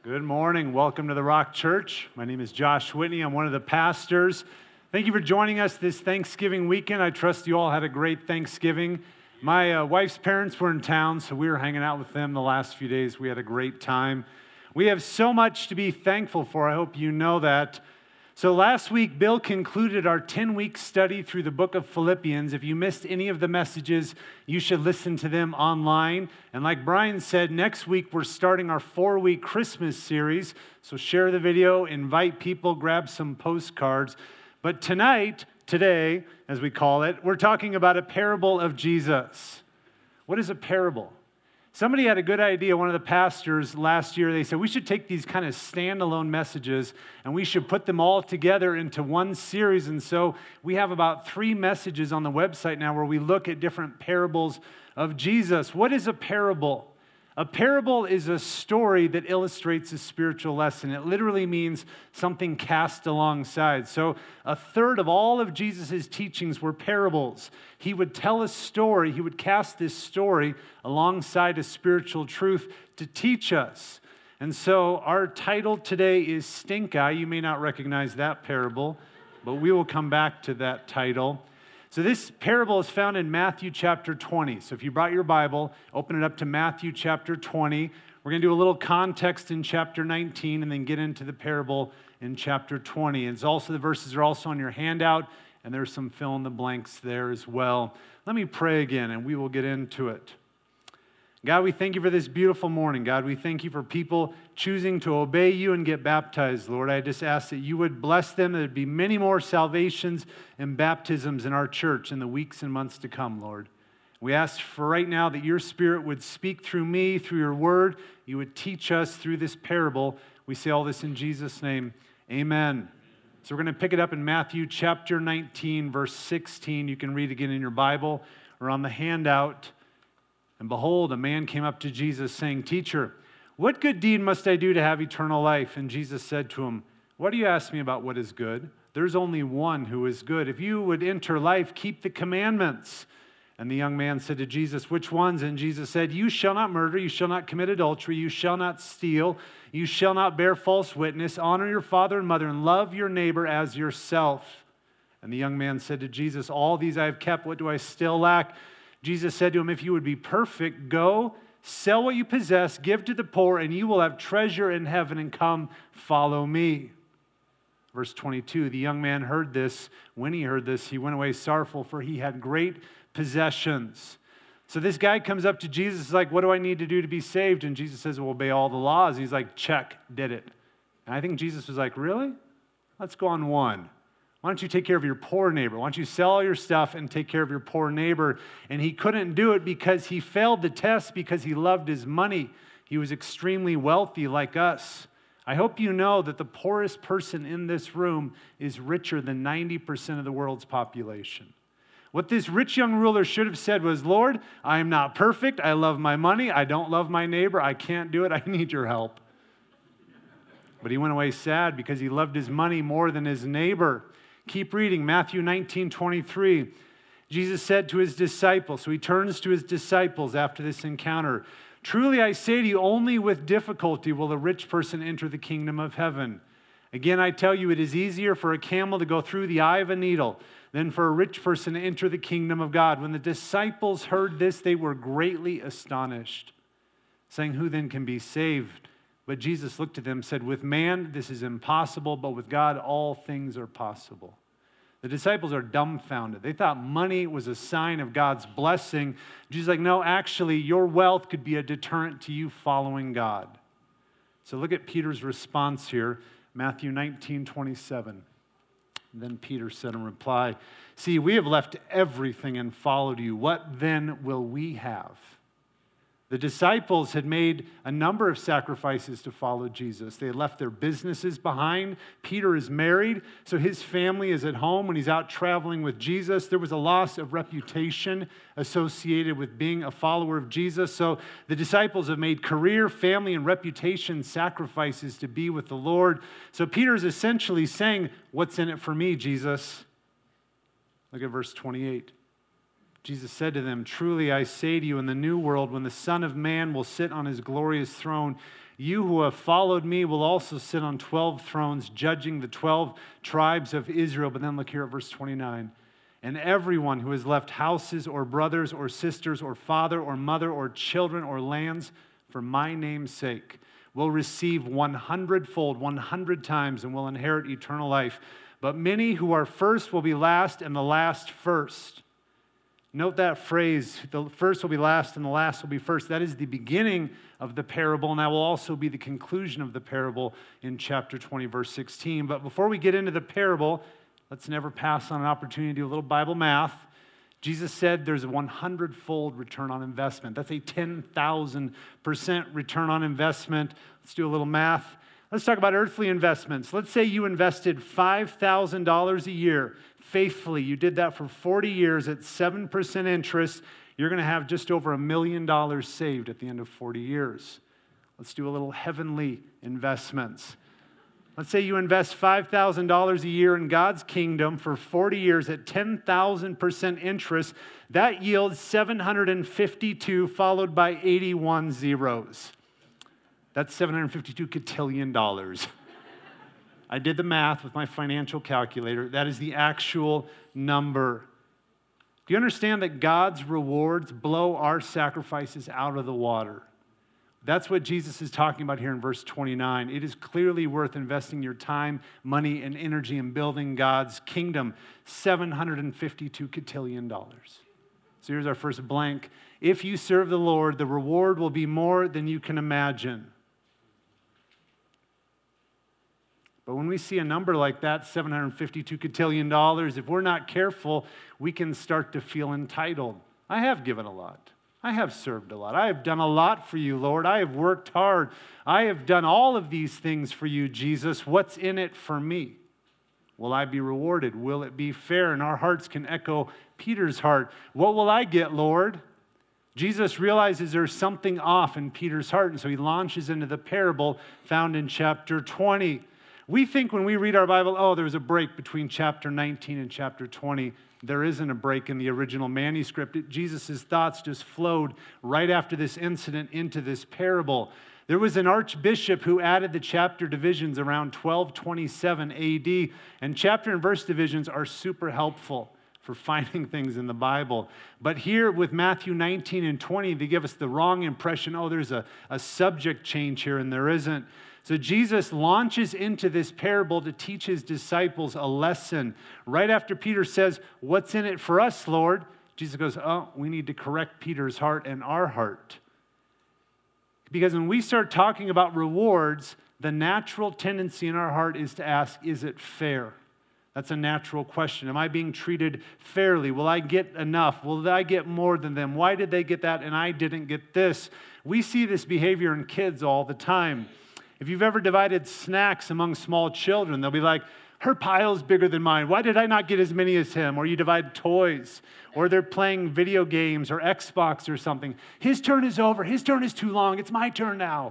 Good morning. Welcome to the Rock Church. My name is Josh Whitney. I'm one of the pastors. Thank you for joining us this Thanksgiving weekend. I trust you all had a great Thanksgiving. My wife's parents were in town, so we were hanging out with them the last few days. We had a great time. We have so much to be thankful for. I hope you know that. So last week, Bill concluded our 10-week study through the book of Philippians. If you missed any of the messages, you should listen to them online. And like Brian said, next week we're starting our 4-week Christmas series. So share the video, invite people, grab some postcards. But today, as we call it, we're talking about a parable of Jesus. What is a parable? Somebody had a good idea, one of the pastors last year, they said we should take these kind of standalone messages and we should put them all together into one series. And so we have about 3 messages on the website now where we look at different parables of Jesus. What is a parable? A parable is a story that illustrates a spiritual lesson. It literally means something cast alongside. So a third of all of Jesus' teachings were parables. He would tell a story, he would cast this story alongside a spiritual truth to teach us. And so our title today is Stink Eye. You may not recognize that parable, but we will come back to that title. So this parable is found in Matthew chapter 20. So if you brought your Bible, open it up to Matthew chapter 20. We're going to do a little context in chapter 19 and then get into the parable in chapter 20. And the verses are also on your handout, and there's some fill in the blanks there as well. Let me pray again, and we will get into it. God, we thank you for this beautiful morning. God, we thank you for people choosing to obey you and get baptized, Lord. I just ask that you would bless them. There'd be many more salvations and baptisms in our church in the weeks and months to come, Lord. We ask for right now that your Spirit would speak through me, through your word. You would teach us through this parable. We say all this in Jesus' name. Amen. So we're going to pick it up in Matthew chapter 19, verse 16. You can read again in your Bible or on the handout. And behold, a man came up to Jesus saying, "Teacher, what good deed must I do to have eternal life?" And Jesus said to him, "Why do you ask me about what is good? There's only one who is good. If you would enter life, keep the commandments." And the young man said to Jesus, "Which ones?" And Jesus said, "You shall not murder, you shall not commit adultery, you shall not steal, you shall not bear false witness, honor your father and mother, and love your neighbor as yourself." And the young man said to Jesus, "All these I have kept, what do I still lack?" Jesus said to him, "If you would be perfect, go, sell what you possess, give to the poor, and you will have treasure in heaven, and come, follow me." Verse 22, the young man heard this. When he heard this, he went away sorrowful, for he had great possessions. So this guy comes up to Jesus, is like, "What do I need to do to be saved?" And Jesus says, "Well, obey all the laws." He's like, "Check, did it." And I think Jesus was like, "Really? Let's go on one. Why don't you take care of your poor neighbor? Why don't you sell all your stuff and take care of your poor neighbor?" And he couldn't do it because he failed the test because he loved his money. He was extremely wealthy like us. I hope you know that the poorest person in this room is richer than 90% of the world's population. What this rich young ruler should have said was, "Lord, I am not perfect. I love my money. I don't love my neighbor. I can't do it. I need your help." But he went away sad because he loved his money more than his neighbor. Keep reading, Matthew 19:23. Jesus said to his disciples, so he turns to his disciples after this encounter, "Truly I say to you, only with difficulty will a rich person enter the kingdom of heaven. Again, I tell you, it is easier for a camel to go through the eye of a needle than for a rich person to enter the kingdom of God." When the disciples heard this, they were greatly astonished, saying, "Who then can be saved?" But Jesus looked at them and said, "With man this is impossible, but with God all things are possible." The disciples are dumbfounded. They thought money was a sign of God's blessing. Jesus is like, "No, actually, your wealth could be a deterrent to you following God." So look at Peter's response here, Matthew 19:27. Then Peter said in reply, "See, we have left everything and followed you. What then will we have?" The disciples had made a number of sacrifices to follow Jesus. They had left their businesses behind. Peter is married, so his family is at home when he's out traveling with Jesus. There was a loss of reputation associated with being a follower of Jesus. So the disciples have made career, family, and reputation sacrifices to be with the Lord. So Peter is essentially saying, "What's in it for me, Jesus?" Look at verse 28. Jesus said to them, "Truly I say to you, in the new world, when the Son of Man will sit on his glorious throne, You who have followed me will also sit on 12 thrones, judging the 12 tribes of Israel. But then look here at verse 29. And everyone who has left houses or brothers or sisters or father or mother or children or lands for my name's sake will receive 100-fold, 100 times, and will inherit eternal life. But many who are first will be last, and the last first. Note that phrase, the first will be last and the last will be first. That is the beginning of the parable, and that will also be the conclusion of the parable in chapter 20, verse 16. But before we get into the parable, let's never pass on an opportunity to do a little Bible math. Jesus said there's a 100-fold return on investment. That's a 10,000% return on investment. Let's do a little math. Let's talk about earthly investments. Let's say you invested $5,000 a year faithfully. You did that for 40 years at 7% interest. You're going to have just over $1 million saved at the end of 40 years. Let's do a little heavenly investments. Let's say you invest $5,000 a year in God's kingdom for 40 years at 10,000% interest. That yields 752 followed by 81 zeros. That's $752 cotillion. I did the math with my financial calculator. That is the actual number. Do you understand that God's rewards blow our sacrifices out of the water? That's what Jesus is talking about here in verse 29. It is clearly worth investing your time, money, and energy in building God's kingdom. $752 cotillion. So here's our first blank. If you serve the Lord, the reward will be more than you can imagine. But when we see a number like that, $752 cotillion, if we're not careful, we can start to feel entitled. I have given a lot. I have served a lot. I have done a lot for you, Lord. I have worked hard. I have done all of these things for you, Jesus. What's in it for me? Will I be rewarded? Will it be fair? And our hearts can echo Peter's heart. What will I get, Lord? Jesus realizes there's something off in Peter's heart, and so he launches into the parable found in chapter 20. We think when we read our Bible, oh, there's a break between chapter 19 and chapter 20. There isn't a break in the original manuscript. Jesus' thoughts just flowed right after this incident into this parable. There was an archbishop who added the chapter divisions around 1227 AD, and chapter and verse divisions are super helpful for finding things in the Bible. But here with Matthew 19 and 20, they give us the wrong impression, oh, there's a subject change here, and there isn't. So Jesus launches into this parable to teach his disciples a lesson. Right after Peter says, what's in it for us, Lord? Jesus goes, oh, we need to correct Peter's heart and our heart. Because when we start talking about rewards, the natural tendency in our heart is to ask, is it fair? That's a natural question. Am I being treated fairly? Will I get enough? Will I get more than them? Why did they get that and I didn't get this? We see this behavior in kids all the time. If you've ever divided snacks among small children, they'll be like, her pile's bigger than mine. Why did I not get as many as him? Or you divide toys, or they're playing video games or Xbox or something. His turn is over. His turn is too long. It's my turn now.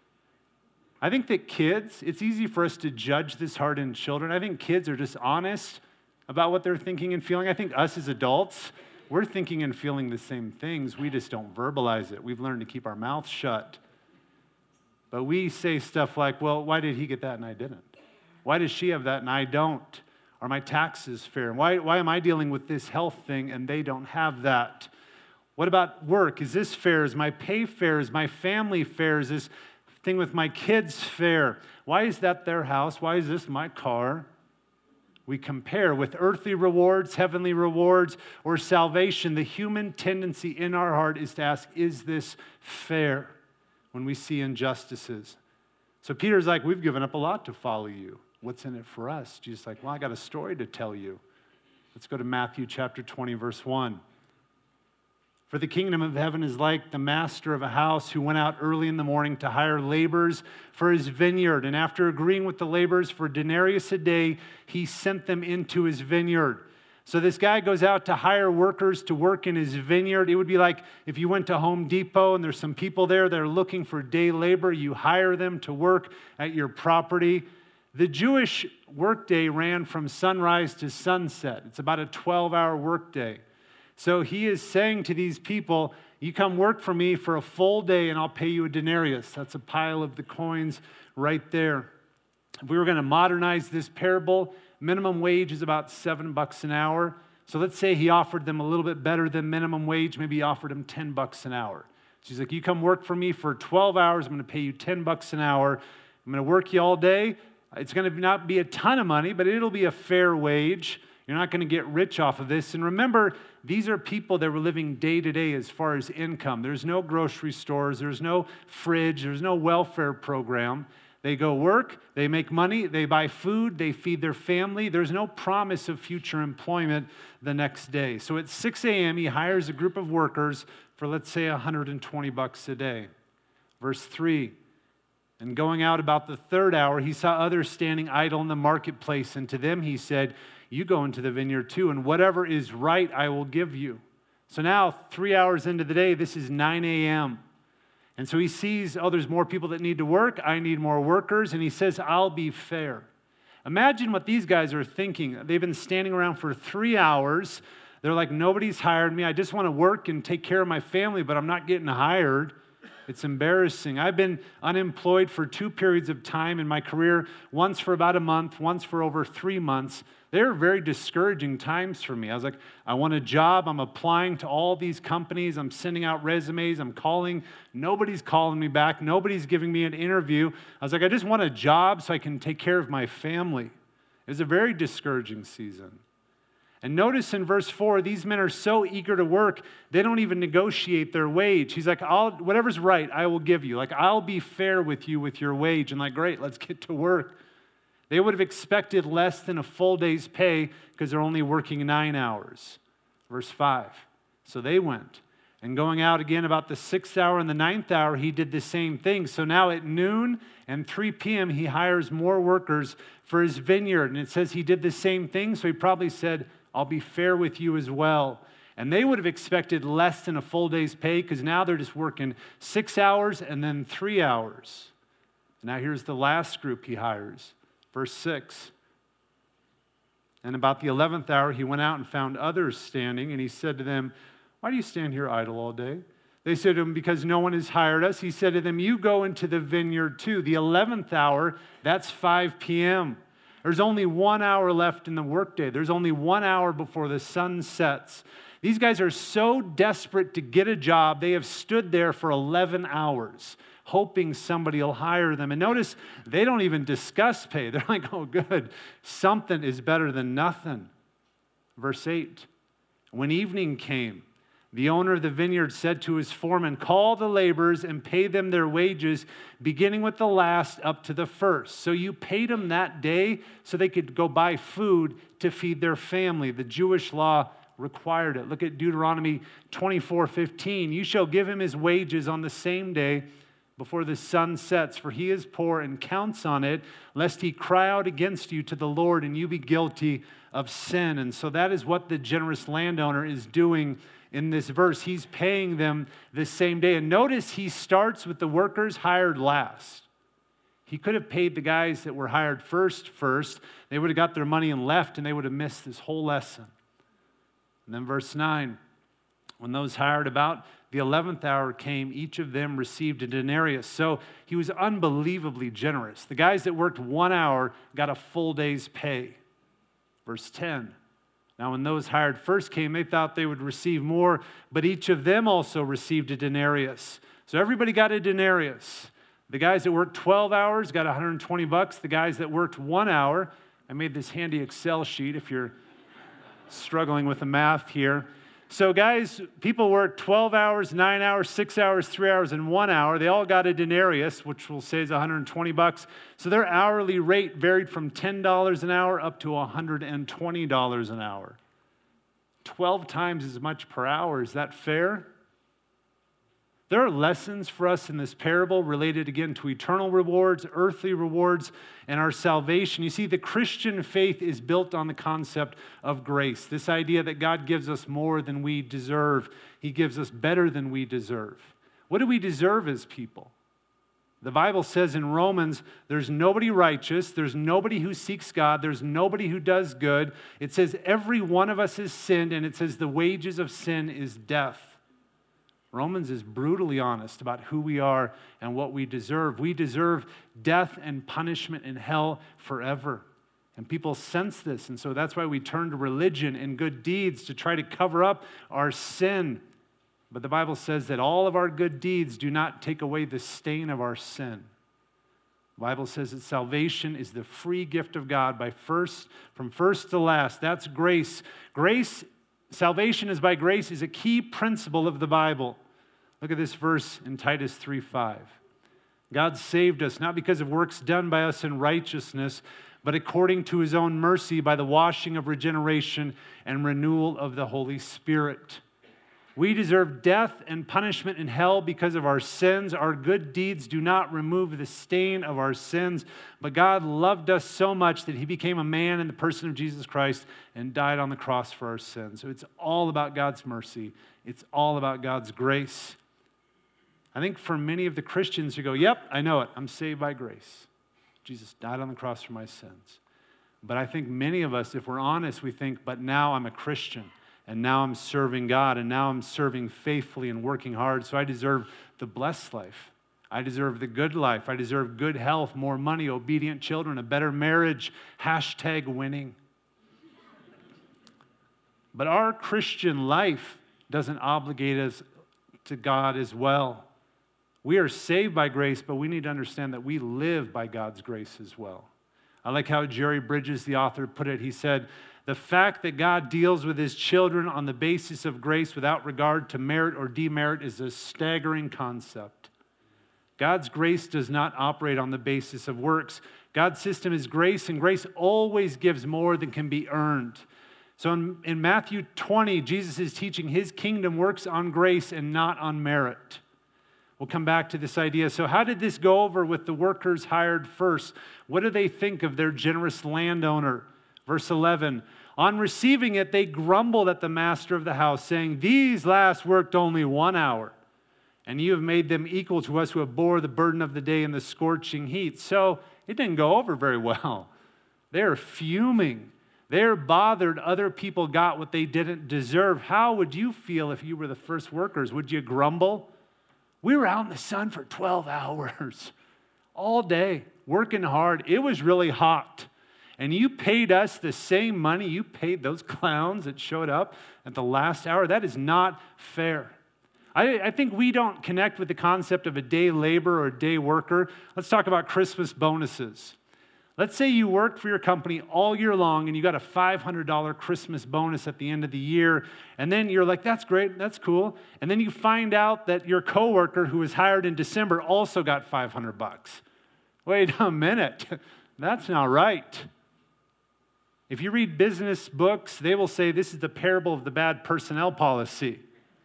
I think that kids, it's easy for us to judge this heart in children. I think kids are just honest about what they're thinking and feeling. I think us as adults, we're thinking and feeling the same things. We just don't verbalize it. We've learned to keep our mouths shut. But we say stuff like, well, why did he get that and I didn't? Why does she have that and I don't? Are my taxes fair? Why am I dealing with this health thing and they don't have that? What about work? Is this fair? Is my pay fair? Is my family fair? Is this thing with my kids fair? Why is that their house? Why is this my car? We compare with earthly rewards, heavenly rewards, or salvation. The human tendency in our heart is to ask, is this fair? When we see injustices. So Peter's like, we've given up a lot to follow you. What's in it for us? Jesus is like, well, I got a story to tell you. Let's go to Matthew chapter 20, verse 1. For the kingdom of heaven is like the master of a house who went out early in the morning to hire laborers for his vineyard. And after agreeing with the laborers for a denarius a day, he sent them into his vineyard. So this guy goes out to hire workers to work in his vineyard. It would be like if you went to Home Depot and there's some people there that are looking for day labor, you hire them to work at your property. The Jewish workday ran from sunrise to sunset. It's about a 12-hour workday. So he is saying to these people, You come work for me for a full day and I'll pay you a denarius. That's a pile of the coins right there. If we were going to modernize this parable, minimum wage is about $7 an hour. So let's say he offered them a little bit better than minimum wage. Maybe he offered them $10 an hour. She's like, you come work for me for 12 hours. I'm going to pay you $10 an hour. I'm going to work you all day. It's going to not be a ton of money, but it'll be a fair wage. You're not going to get rich off of this. And remember, these are people that were living day to day as far as income. There's no grocery stores. There's no fridge. There's no welfare program. They go work, they make money, they buy food, they feed their family. There's no promise of future employment the next day. So at 6 a.m., he hires a group of workers for, let's say, $120 a day. Verse 3, and going out about the third hour, he saw others standing idle in the marketplace, and to them he said, you go into the vineyard too, and whatever is right I will give you. So now, 3 hours into the day, this is 9 a.m., and so he sees, oh, there's more people that need to work. I need more workers. And he says, I'll be fair. Imagine what these guys are thinking. They've been standing around for 3 hours. They're like, nobody's hired me. I just want to work and take care of my family, but I'm not getting hired. It's embarrassing. I've been unemployed for 2 periods of time in my career, once for about a month, once for over 3 months. They're very discouraging times for me. I was like, I want a job. I'm applying to all these companies. I'm sending out resumes. I'm calling. Nobody's calling me back. Nobody's giving me an interview. I was like, I just want a job so I can take care of my family. It was a very discouraging season. And notice in verse 4, these men are so eager to work, they don't even negotiate their wage. He's like, whatever's right, I will give you. Like, I'll be fair with you with your wage. And like, great, let's get to work. They would have expected less than a full day's pay because they're only working 9 hours. Verse 5, so they went. And going out again about the 6th hour and the 9th hour, he did the same thing. So now at noon and 3 p.m., he hires more workers for his vineyard. And it says he did the same thing, so he probably said, I'll be fair with you as well. And they would have expected less than a full day's pay because now they're just working 6 hours and then 3 hours. Now here's the last group he hires. Verse 6, and about the 11th hour, he went out and found others standing, and he said to them, why do you stand here idle all day? They said to him, because no one has hired us. He said to them, you go into the vineyard too. The 11th hour, that's 5 p.m. There's only 1 hour left in the workday. There's only 1 hour before the sun sets. These guys are so desperate to get a job, they have stood there for 11 hours. Hoping somebody will hire them. And notice, they don't even discuss pay. They're like, oh, good, something is better than nothing. Verse 8, when evening came, the owner of the vineyard said to his foreman, call the laborers and pay them their wages, beginning with the last up to the first. So you paid them that day so they could go buy food to feed their family. The Jewish law required it. Look at Deuteronomy 24:15. You shall give him his wages on the same day before the sun sets, for he is poor and counts on it, lest he cry out against you to the Lord and you be guilty of sin. And so that is what the generous landowner is doing in this verse. He's paying them the same day. And notice he starts with the workers hired last. He could have paid the guys that were hired first. They would have got their money and left, and they would have missed this whole lesson. And then verse 9, when those hired about the 11th hour came, each of them received a denarius. So he was unbelievably generous. The guys that worked 1 hour got a full day's pay. Verse 10, now when those hired first came, they thought they would receive more, but each of them also received a denarius. So everybody got a denarius. The guys that worked 12 hours got $120. The guys that worked 1 hour, I made this handy Excel sheet if you're struggling with the math here. So guys, people work 12 hours, 9 hours, 6 hours, 3 hours, and 1 hour. They all got a denarius, which we'll say is $120. So their hourly rate varied from $10 an hour up to $120 an hour. 12 times as much per hour. Is that fair? There are lessons for us in this parable related again to eternal rewards, earthly rewards, and our salvation. You see, the Christian faith is built on the concept of grace. This idea that God gives us more than we deserve. He gives us better than we deserve. What do we deserve as people? The Bible says in Romans, there's nobody righteous, there's nobody who seeks God, there's nobody who does good. It says every one of us has sinned, and it says the wages of sin is death. Romans is brutally honest about who we are and what we deserve. We deserve death and punishment in hell forever. And people sense this, and so that's why we turn to religion and good deeds to try to cover up our sin. But the Bible says that all of our good deeds do not take away the stain of our sin. The Bible says that salvation is the free gift of God from first to last. That's grace. Salvation is by grace is a key principle of the Bible. Look at this verse in Titus 3:5. God saved us not because of works done by us in righteousness, but according to his own mercy by the washing of regeneration and renewal of the Holy Spirit. We deserve death and punishment in hell because of our sins. Our good deeds do not remove the stain of our sins, but God loved us so much that he became a man in the person of Jesus Christ and died on the cross for our sins. So it's all about God's mercy. It's all about God's grace. I think for many of the Christians who go, yep, I know it. I'm saved by grace. Jesus died on the cross for my sins. But I think many of us, if we're honest, we think, but now I'm a Christian. And now I'm serving God, and now I'm serving faithfully and working hard, so I deserve the blessed life. I deserve the good life. I deserve good health, more money, obedient children, a better marriage, #winning. But our Christian life doesn't obligate us to God as well. We are saved by grace, but we need to understand that we live by God's grace as well. I like how Jerry Bridges, the author, put it. He said, the fact that God deals with his children on the basis of grace without regard to merit or demerit is a staggering concept. God's grace does not operate on the basis of works. God's system is grace, and grace always gives more than can be earned. So in Matthew 20, Jesus is teaching his kingdom works on grace and not on merit. We'll come back to this idea. So how did this go over with the workers hired first? What do they think of their generous landowner? Verse 11, on receiving it, they grumbled at the master of the house, saying, these last worked only 1 hour, and you have made them equal to us who have bore the burden of the day in the scorching heat. So it didn't go over very well. They're fuming. They're bothered other people got what they didn't deserve. How would you feel if you were the first workers? Would you grumble? We were out in the sun for 12 hours, all day, working hard. It was really hot. And you paid us the same money you paid those clowns that showed up at the last hour. That is not fair. I think we don't connect with the concept of a day laborer or a day worker. Let's talk about Christmas bonuses. Let's say you worked for your company all year long and you got a $500 Christmas bonus at the end of the year. And then you're like, that's great, that's cool. And then you find out that your coworker who was hired in December also got $500. Wait a minute, that's not right. If you read business books, they will say this is the parable of the bad personnel policy.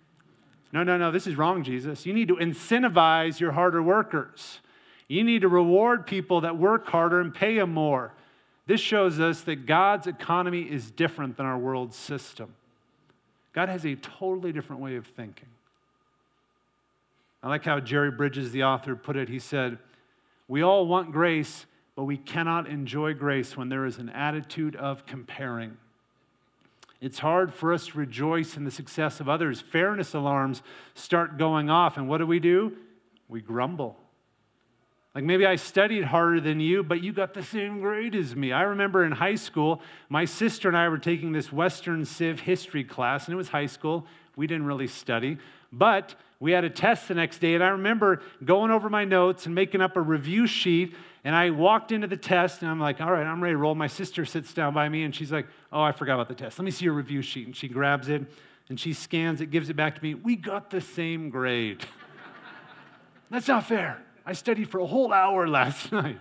No, this is wrong, Jesus. You need to incentivize your harder workers. You need to reward people that work harder and pay them more. This shows us that God's economy is different than our world system. God has a totally different way of thinking. I like how Jerry Bridges, the author, put it. He said, we all want grace, but we cannot enjoy grace when there is an attitude of comparing. It's hard for us to rejoice in the success of others. Fairness alarms start going off, and what do? We grumble. Like maybe I studied harder than you, but you got the same grade as me. I remember in high school, my sister and I were taking this Western Civ history class, and it was high school. We didn't really study, but we had a test the next day, and I remember going over my notes and making up a review sheet, and I walked into the test, and I'm like, all right, I'm ready to roll. My sister sits down by me, and she's like, oh, I forgot about the test. Let me see your review sheet. And she grabs it, and she scans it, gives it back to me. We got the same grade. That's not fair. I studied for a whole hour last night.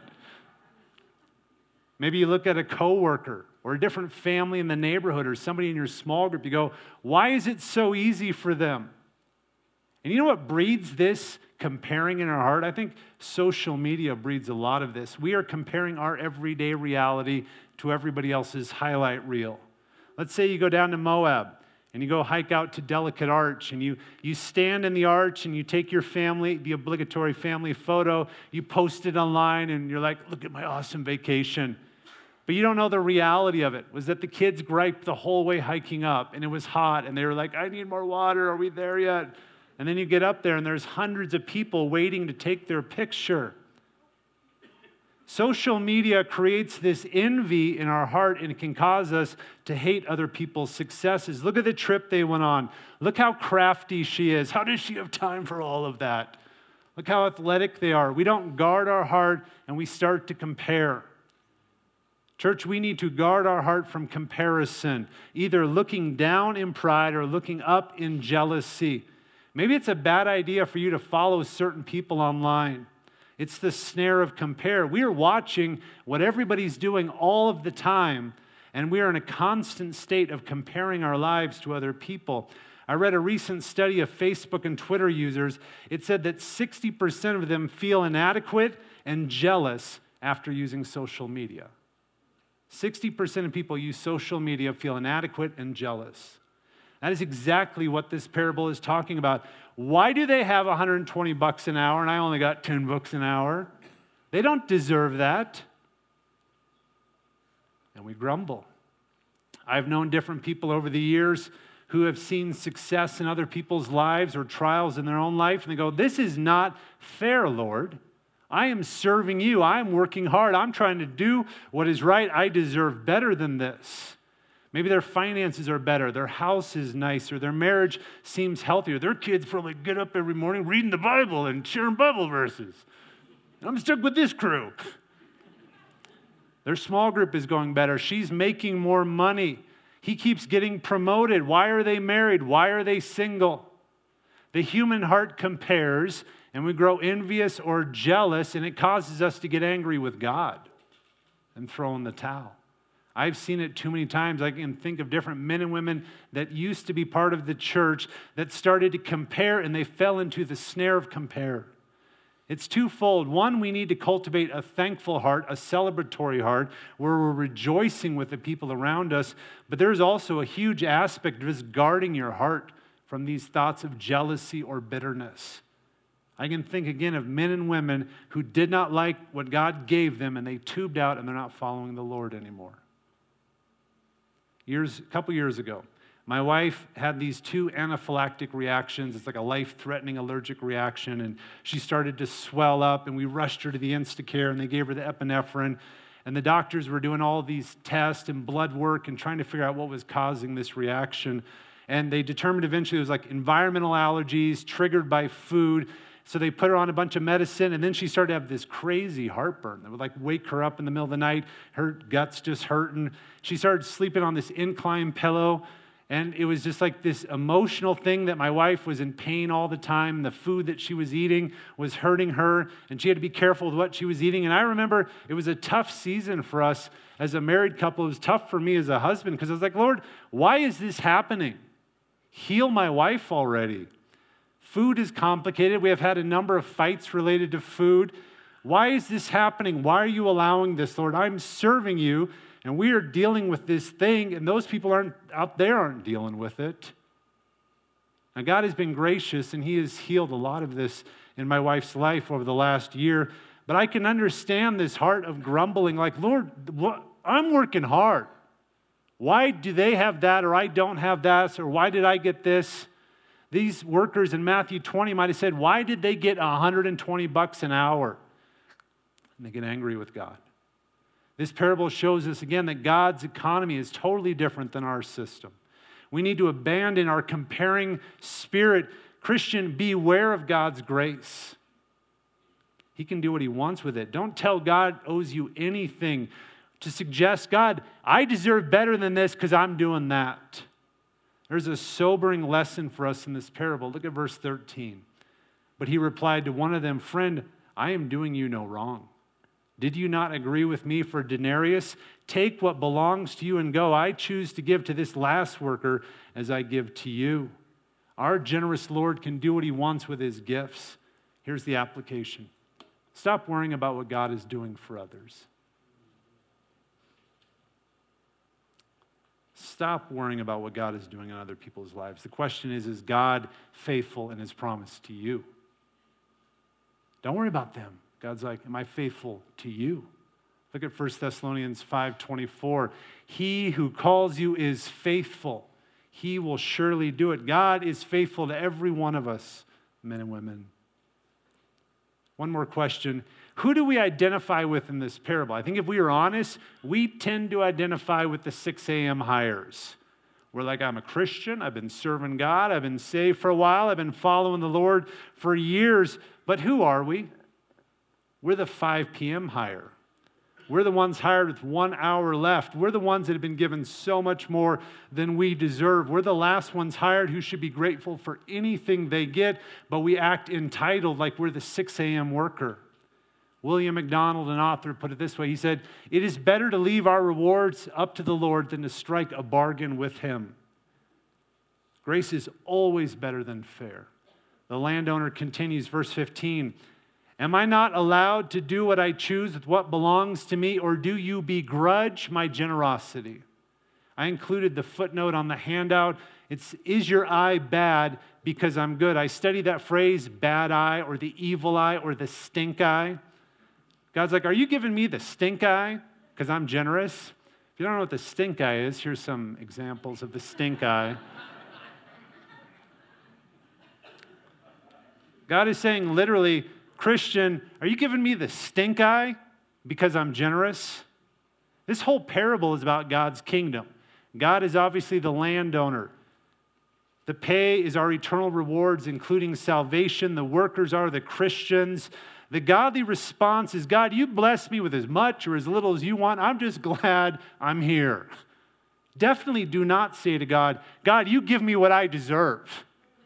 Maybe you look at a coworker or a different family in the neighborhood or somebody in your small group. You go, why is it so easy for them? And you know what breeds this comparing in our heart? I think social media breeds a lot of this. We are comparing our everyday reality to everybody else's highlight reel. Let's say you go down to Moab and you go hike out to Delicate Arch and you stand in the arch and you take your family, the obligatory family photo, you post it online and you're like, look at my awesome vacation. But you don't know the reality of it, was that the kids griped the whole way hiking up and it was hot and they were like, I need more water, are we there yet? And then you get up there and there's hundreds of people waiting to take their picture. Social media creates this envy in our heart, and it can cause us to hate other people's successes. Look at the trip they went on. Look how crafty she is. How does she have time for all of that? Look how athletic they are. We don't guard our heart, and we start to compare. Church, we need to guard our heart from comparison, either looking down in pride or looking up in jealousy. Maybe it's a bad idea for you to follow certain people online. It's the snare of compare. We are watching what everybody's doing all of the time, and we are in a constant state of comparing our lives to other people. I read a recent study of Facebook and Twitter users. It said that 60% of them feel inadequate and jealous after using social media. 60% of people use social media feel inadequate and jealous. That is exactly what this parable is talking about. Why do they have $120 an hour and I only got $10 an hour? They don't deserve that. And we grumble. I've known different people over the years who have seen success in other people's lives or trials in their own life, and they go, "This is not fair, Lord. I am serving you. I'm working hard. I'm trying to do what is right. I deserve better than this." Maybe their finances are better, their house is nicer, their marriage seems healthier, their kids probably get up every morning reading the Bible and sharing Bible verses. I'm stuck with this crew. Their small group is going better. She's making more money. He keeps getting promoted. Why are they married? Why are they single? The human heart compares, and we grow envious or jealous, and it causes us to get angry with God and throw in the towel. I've seen it too many times. I can think of different men and women that used to be part of the church that started to compare, and they fell into the snare of compare. It's twofold. One, we need to cultivate a thankful heart, a celebratory heart, where we're rejoicing with the people around us. But there's also a huge aspect of just guarding your heart from these thoughts of jealousy or bitterness. I can think again of men and women who did not like what God gave them, and they tubed out, and they're not following the Lord anymore. A couple years ago, my wife had these 2 anaphylactic reactions. It's like a life-threatening allergic reaction, and she started to swell up, and we rushed her to the Instacare, and they gave her the epinephrine, and the doctors were doing all these tests and blood work and trying to figure out what was causing this reaction, and they determined eventually it was like environmental allergies triggered by food. So they put her on a bunch of medicine, and then she started to have this crazy heartburn that would like wake her up in the middle of the night. Her gut's just hurting. She started sleeping on this incline pillow, and it was just like this emotional thing that my wife was in pain all the time. The food that she was eating was hurting her, and she had to be careful with what she was eating. And I remember it was a tough season for us as a married couple. It was tough for me as a husband because I was like, "Lord, why is this happening? Heal my wife already." Food is complicated. We have had a number of fights related to food. Why is this happening? Why are you allowing this, Lord? I'm serving you, and we are dealing with this thing, and those people aren't dealing with it. Now, God has been gracious, and He has healed a lot of this in my wife's life over the last year. But I can understand this heart of grumbling, like, "Lord, I'm working hard. Why do they have that, or I don't have that, or why did I get this?" These workers in Matthew 20 might have said, "Why did they get $120 an hour?" And they get angry with God. This parable shows us again that God's economy is totally different than our system. We need to abandon our comparing spirit. Christian, beware of God's grace. He can do what He wants with it. Don't tell God owes you anything to suggest, "God, I deserve better than this because I'm doing that." There's a sobering lesson for us in this parable. Look at verse 13. But he replied to one of them, "Friend, I am doing you no wrong. Did you not agree with me for a denarius? Take what belongs to you and go. I choose to give to this last worker as I give to you." Our generous Lord can do what He wants with His gifts. Here's the application. Stop worrying about what God is doing for others. Stop worrying about what God is doing in other people's lives. The question is God faithful in His promise to you? Don't worry about them. God's like, "Am I faithful to you?" Look at 1 Thessalonians 5:24. He who calls you is faithful. He will surely do it. God is faithful to every one of us, men and women. One more question. Who do we identify with in this parable? I think if we are honest, we tend to identify with the 6 a.m. hires. We're like, I'm a Christian. I've been serving God. I've been saved for a while. I've been following the Lord for years. But who are we? We're the 5 p.m. hire. We're the ones hired with 1 hour left. We're the ones that have been given so much more than we deserve. We're the last ones hired who should be grateful for anything they get, but we act entitled like we're the 6 a.m. worker. William MacDonald, an author, put it this way. He said, "It is better to leave our rewards up to the Lord than to strike a bargain with Him." Grace is always better than fair. The landowner continues, verse 15, "Am I not allowed to do what I choose with what belongs to me, or do you begrudge my generosity?" I included the footnote on the handout. It's, "Is your eye bad because I'm good?" I studied that phrase, bad eye, or the evil eye, or the stink eye. God's like, are you giving me the stink eye because I'm generous? If you don't know what the stink eye is, here's some examples of the stink eye. God is saying literally, Christian, are you giving me the stink eye because I'm generous? This whole parable is about God's kingdom. God is obviously the landowner. The pay is our eternal rewards, including salvation. The workers are the Christians. The godly response is, God, you bless me with as much or as little as you want. I'm just glad I'm here. Definitely do not say to God, God, you give me what I deserve.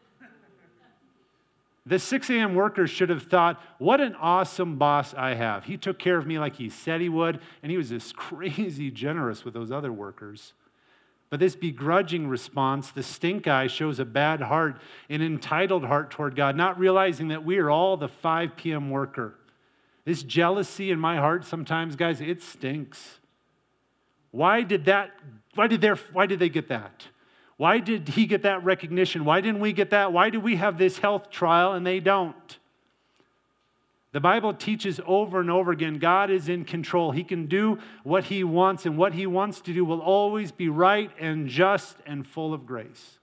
The 6 a.m. workers should have thought, what an awesome boss I have. He took care of me like he said he would, and he was just crazy generous with those other workers. But this begrudging response, the stink eye, shows a bad heart, an entitled heart toward God, not realizing that we are all the 5 p.m. worker. This jealousy in my heart sometimes, guys, it stinks. Why did they get that? Why did he get that recognition? Why didn't we get that? Why do we have this health trial and they don't? The Bible teaches over and over again, God is in control. He can do what He wants, and what He wants to do will always be right and just and full of grace.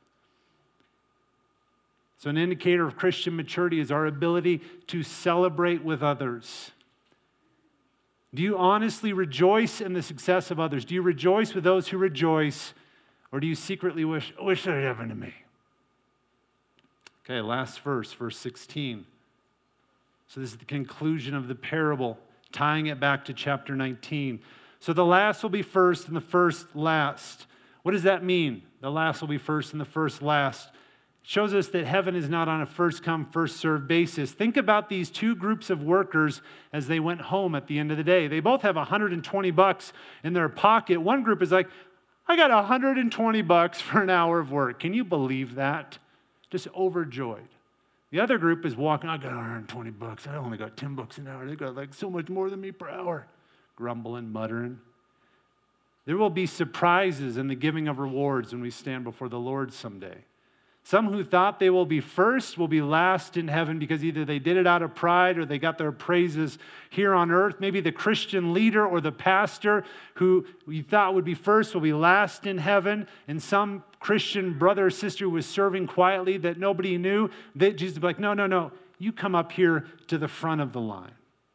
So an indicator of Christian maturity is our ability to celebrate with others. Do you honestly rejoice in the success of others? Do you rejoice with those who rejoice? Or do you secretly wish that had happened to me? Okay, last verse 16. So this is the conclusion of the parable, tying it back to chapter 19. So the last will be first and the first last. What does that mean? The last will be first and the first last. It shows us that heaven is not on a first come, first served basis. Think about these two groups of workers as they went home at the end of the day. They both have $120 in their pocket. One group is like, I got $120 for an hour of work. Can you believe that? Just overjoyed. The other group is walking, I got $120. I only got $10 an hour. They got like so much more than me per hour. Grumbling, muttering. There will be surprises in the giving of rewards when we stand before the Lord someday. Some who thought they will be first will be last in heaven because either they did it out of pride or they got their praises here on earth. Maybe the Christian leader or the pastor who we thought would be first will be last in heaven. And some Christian brother or sister who was serving quietly that nobody knew, that Jesus would be like, no, you come up here to the front of the line.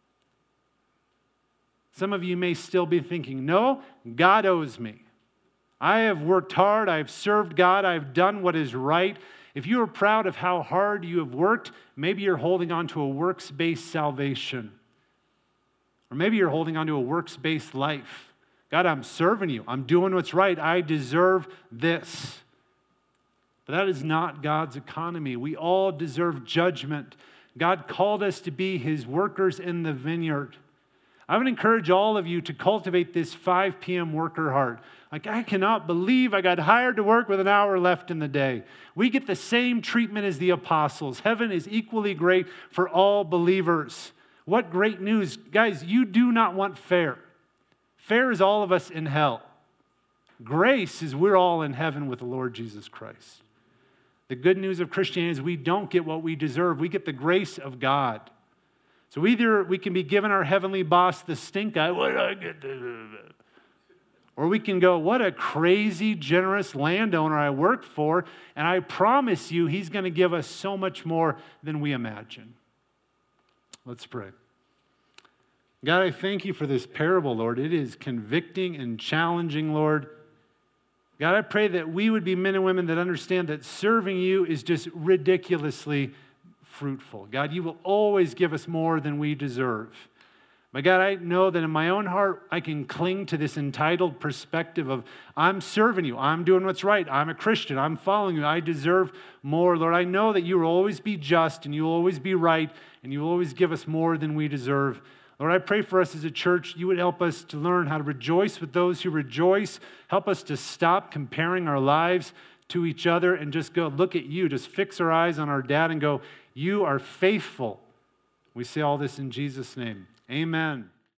Some of you may still be thinking, no, God owes me. I have worked hard, I have served God, I have done what is right. If you are proud of how hard you have worked, maybe you're holding on to a works-based salvation. Or maybe you're holding on to a works-based life. God, I'm serving you. I'm doing what's right. I deserve this. But that is not God's economy. We all deserve judgment. God called us to be His workers in the vineyard. I would encourage all of you to cultivate this 5 p.m. worker heart. Like, I cannot believe I got hired to work with an hour left in the day. We get the same treatment as the apostles. Heaven is equally great for all believers. What great news. Guys, you do not want fair. Fair is all of us in hell. Grace is we're all in heaven with the Lord Jesus Christ. The good news of Christianity is we don't get what we deserve. We get the grace of God. So either we can be given our heavenly boss the stink eye, what did I get? Or we can go, what a crazy, generous landowner I work for, and I promise you he's going to give us so much more than we imagine. Let's pray. God, I thank you for this parable, Lord. It is convicting and challenging, Lord. God, I pray that we would be men and women that understand that serving you is just ridiculously fruitful. God, you will always give us more than we deserve. But God, I know that in my own heart, I can cling to this entitled perspective of, I'm serving you, I'm doing what's right, I'm a Christian, I'm following you, I deserve more. Lord, I know that you will always be just and you will always be right and you will always give us more than we deserve. Lord, I pray for us as a church, you would help us to learn how to rejoice with those who rejoice. Help us to stop comparing our lives to each other and just go look at you. Just fix our eyes on our dad and go, you are faithful. We say all this in Jesus' name. Amen.